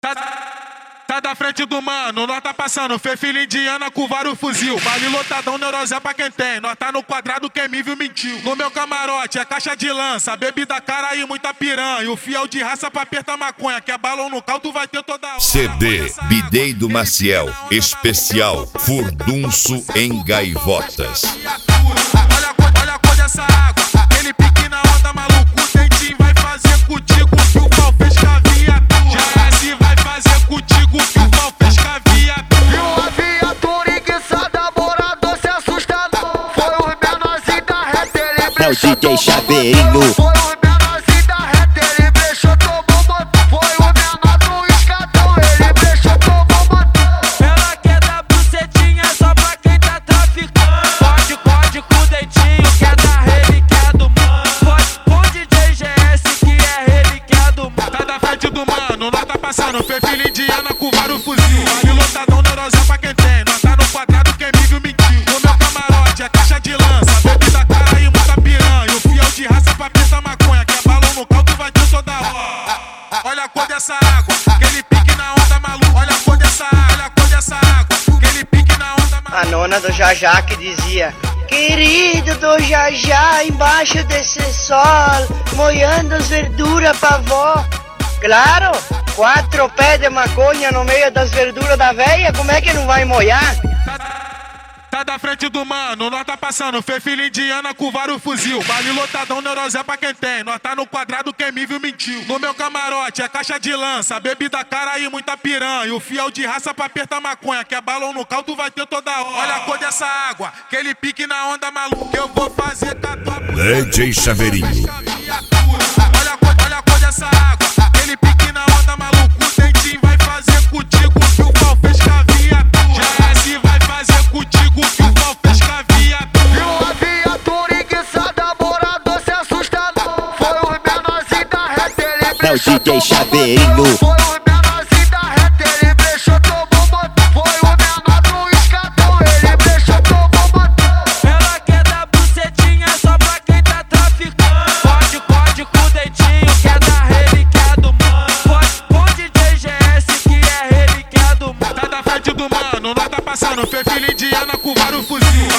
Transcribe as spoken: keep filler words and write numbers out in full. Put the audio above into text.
Tá, tá da frente do mano, nós tá passando, fê filha indiana com vários fuzil. Baile lotadão, neurosé pra quem tem. Nós tá no quadrado, quem me viu mentiu. No meu camarote é caixa de lança, bebida cara e muita piranha. O fiel de raça pra apertar maconha, que é balão no caldo vai ter toda hora. C D Bidei do Maciel, especial Furdunço em Gaivotas. Olha a cor, olha a cor dessa água, aquele pique na onda maluco. O dentinho vai fazer contigo que o pau fez com a viatura. Já esse vai fazer contigo que o pau fez com a viatura. E uma viatura enguiçada, morador se assustador. Foi o menorzinho da reta, ele brechou. É o D J Chaveirinho. Foi o menorzinho da reta, ele brechou, tomou botão. Foi o menor do escadão, ele brechou, tomou botão. Ela quer dar bucetinha só pra quem tá traficando. Pode, pode com o dentinho, quer dar relíquia do mano. Pode com o D J G S que é relíquia do mano. Tá da frente do mano, nós tá passando, fê filha indiana com vários fuzil. Baile lotadão, neurosé pra quem tem. Nós tá no quadrado, quem me viu mentiu. No meu camarote é caixa de lança, bebida cara e muita piranha. O fiel de raça pra apertar maconha, que é balão no caldo vai ter toda hora. Olha a cor dessa água, aquele pique na onda maluco. Olha a cor dessa água, olha a cor dessa água, aquele pique na onda maluco. A nona do Jajá que dizia: querido do Jajá, embaixo desse sol, molhando as verduras pra vó. Claro, quatro pés de maconha no meio das verduras da véia, como é que não vai molhar? Tá da frente do mano, nós tá passando, fê filha indiana com vários fuzil. Baile lotadão, neurosé pra quem tem. Nós tá no quadrado, quem me viu mentiu. No meu camarote é caixa de lança, bebida cara e muita piranha. O fiel de raça pra apertar maconha, que é balão no caldo vai ter toda hora. Olha a cor dessa água, aquele pique na onda maluco. Eu vou fazer com a tua D J Chaveirinho. Olha a cor, olha a cor dessa água, aquele pique na onda maluco. O dentinho vai fazer contigo que o pau fez com a viatura. Já esse vai fazer contigo que o pau fez com a viatura. E uma viatura enguiçada, morador se assustador. Foi o menorzinho da reta, ele É o brechou, D J Chaveirinho. Foi o menorzinho da reta, ele brechou, tomou botão. Foi o menor do escadão, ele brechou, tomou botão. Ela quer dar bucetinha só pra quem tá traficando. Pode, pode com o dentinho, quer dar relíquia do mano. Pode com o D J G S que é relíquia do mano. Tá da frente do mano, nós tá passando, fê filha indiana com vários fuzil.